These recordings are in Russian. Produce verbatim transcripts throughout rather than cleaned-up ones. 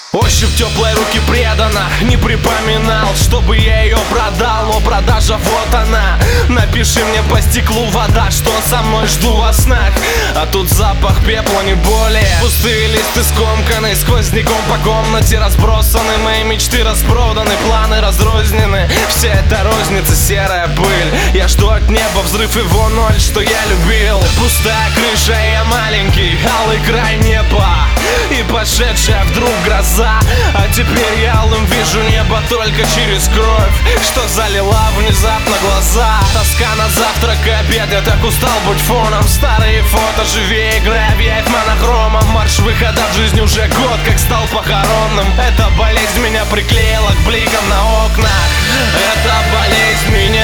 Ощупь теплой руки предана, не припоминал, чтобы я ее продал, но продажа вот она. Напиши мне по стеклу вода, что со мной жду во снах. А тут запах пепла, не более. Пустые листы скомканы, сквозняком по комнате разбросаны. Мои мечты распроданы, планы разрознены. Вся эта розница, серая пыль. Я жду от неба взрыв его ноль, что я любил. Пустая крыша, я маленький, алый край неба и пошедшая вдруг гроза. А теперь я алым вижу небо только через кровь, что залила внезапно глаза. Тоска на завтрак и обед, я так устал быть фоном. Старые фото живее, играя в яйт монохромом. Марш выхода в жизнь уже год, как стал похоронным. Эта болезнь меня приклеила к бликам на окнах. Эта болезнь меня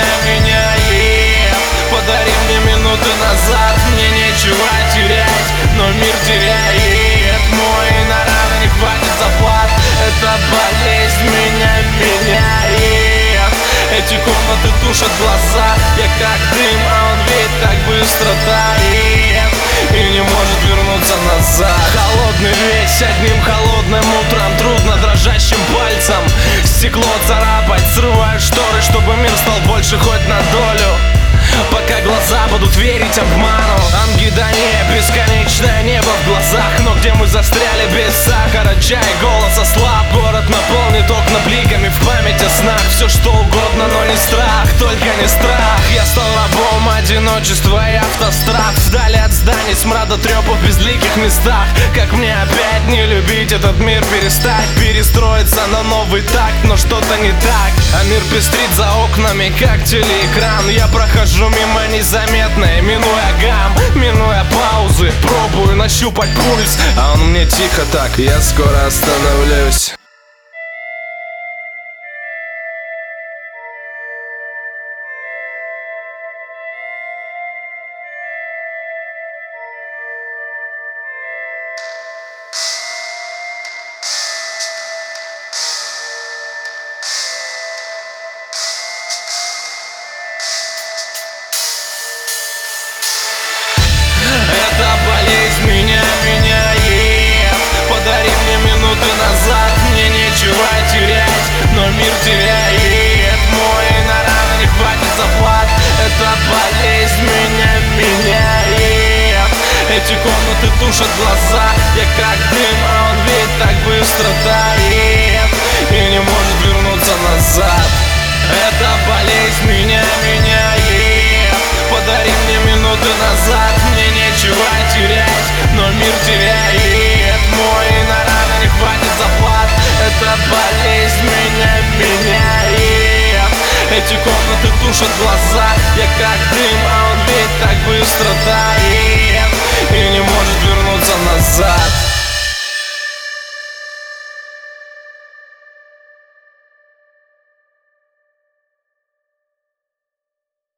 меняет. Подари мне минуты назад, мне нечего терять, но мир теряет мой, на раны не хватит заплат. Эта болезнь меня меняет. Эти комнаты тушат глаза, я как дым, а он ведь так быстро тает и не может вернуться назад. Холодный весь, одним холодным утром, трудно дрожащим пальцем стекло царапать. Срываю шторы, чтобы мир стал больше хоть на долю, пока глаза будут верить обману. Ангидония, бесконечное небо в глазах, но где мы застряли без сахара, чай, голос ослаб. Город наполнит окна бликами в память о снах. Все что угодно, но не страх, только не страх. Я стал рабом одиночества и автострад. Вдали от зданий, смрада трепов в безликих местах. Как мне опять не любить этот мир, перестать перестроиться на новый такт, но что-то не так. А мир пестрит за окнами, как телеэкран. Я прохожу мимо незаметно, минуя гам, минуя паузы, пробую нащупать пульс, а он мне тихо так: я скоро остановлюсь. Эта болезнь меня меняет. Подари мне минуты назад, мне нечего терять, но мир теряет мой, на раны не хватит заплат. Эта болезнь меня меняет. Эти комнаты тушат глаза, я как дым, а он ведь так быстро тает и не может вернуться назад. Эта болезнь меня меняет. Подари мне минуты назад, мне нечего терять, но мир теряет мой, на раны не хватит заплат. Эта болезнь меня меняет. Эти комнаты тушат глаза, я как дым, а он ведь так быстро тает